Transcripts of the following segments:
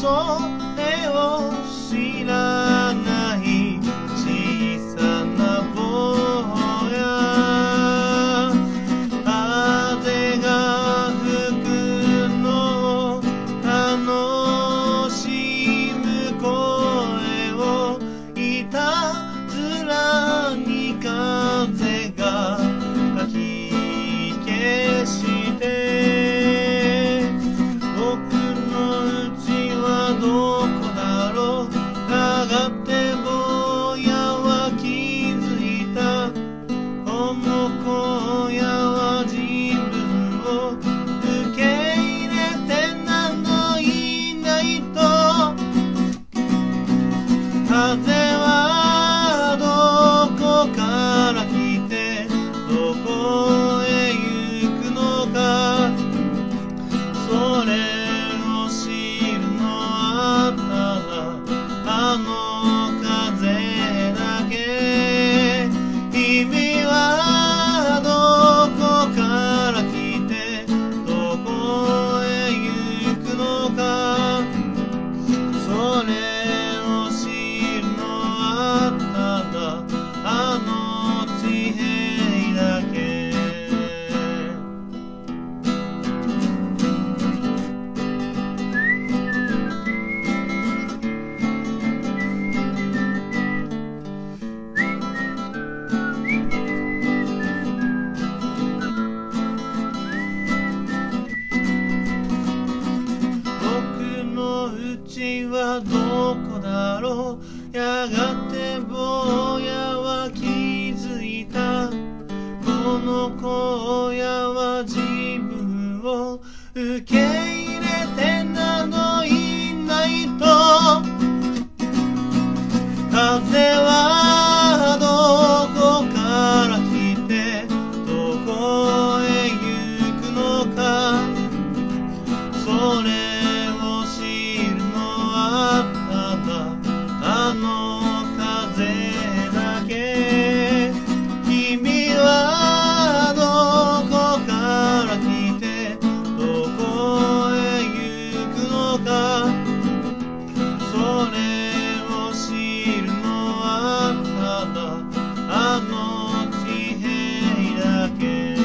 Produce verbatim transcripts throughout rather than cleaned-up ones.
それを知らない小さな坊や、風が吹くのを楽しむ声をいたずらに風がかき消して僕の家はどこだろう。やがて坊やは気づいた。この荒野は自分を受け入れて何度いないと。風はどこから来てどこへ行くのか。それを知るのはただあの風だけ。君はどこから来てどこへ行くのか。それを知るのはただあの地平だけ。僕の家はどこだろう。やがて坊やは気づいた。この荒野は自分を受け入れてなどいないと。風はどこから来てどこへ行くのか。それを知るのはただあの風だけ。君はどこから来てどこへ行くのか。それを知るのはただあの地平だけ。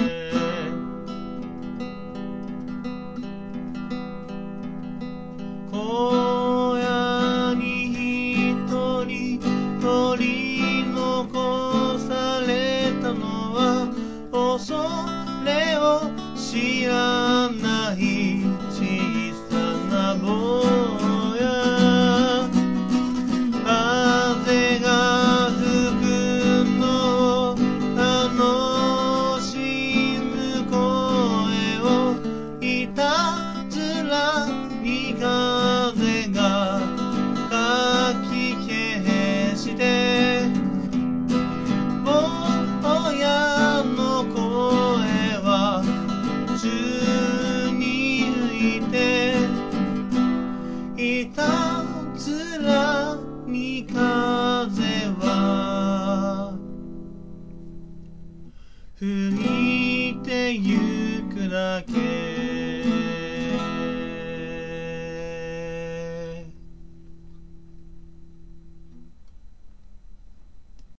荒野に一人取り残されたのは恐れを知らない小さな坊や。風が吹くのを楽しむ声をいたずらに風がかき消して坊やの声は宙に浮いていたずらに風は吹いてゆくだけ。